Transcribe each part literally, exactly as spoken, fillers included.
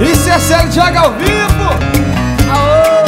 Isso é Célio Diogo ao vivo. Aô!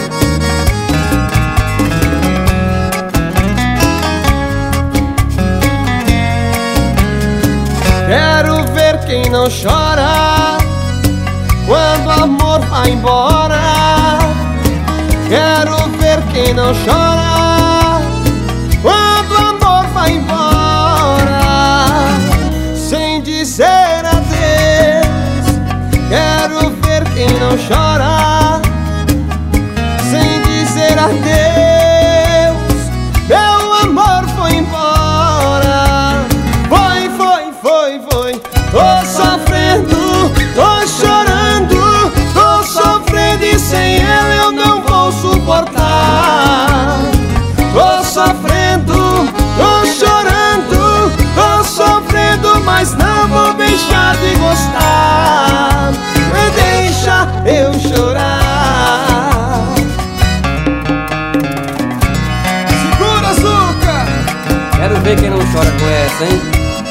Quero ver quem não chora quando o amor vai embora. Quero ver quem não chora quando o amor vai embora sem dizer adeus. Quero ver quem não chora sem dizer adeus. Meu amor foi embora. Foi, foi, foi, foi. Tô sofrendo, tô chorando, tô sofrendo e sem ela eu não vou suportar. Tô sofrendo, tô chorando, tô sofrendo, mas não vou deixar de gostar. Deixa eu chorar. Segura, Zuca! Quero ver quem não chora com essa, hein?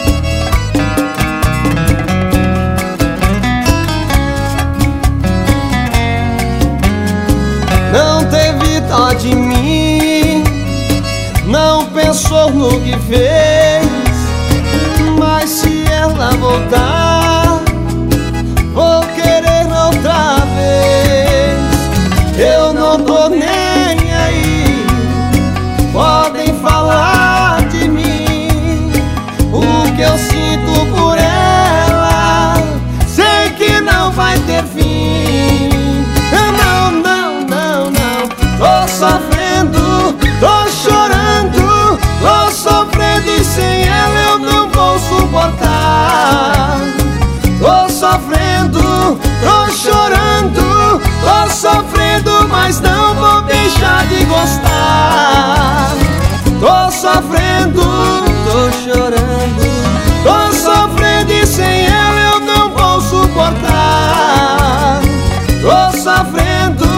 Não teve dó de mim, não pensou no que fez. Mas se ela voltar, vou querer outra vez. Eu não tô nem aí, podem falar de mim. O que eu sinto por ela, sei que não vai ter fim. Não, não, não, não. Tô sofrendo, tô chorando, tô sofrendo e sem ela eu não vou suportar. Tô sofrendo, tô chorando, tô sofrendo, mas não vou deixar de gostar. Tô sofrendo, tô chorando, tô sofrendo e sem ela eu não vou suportar. Tô sofrendo,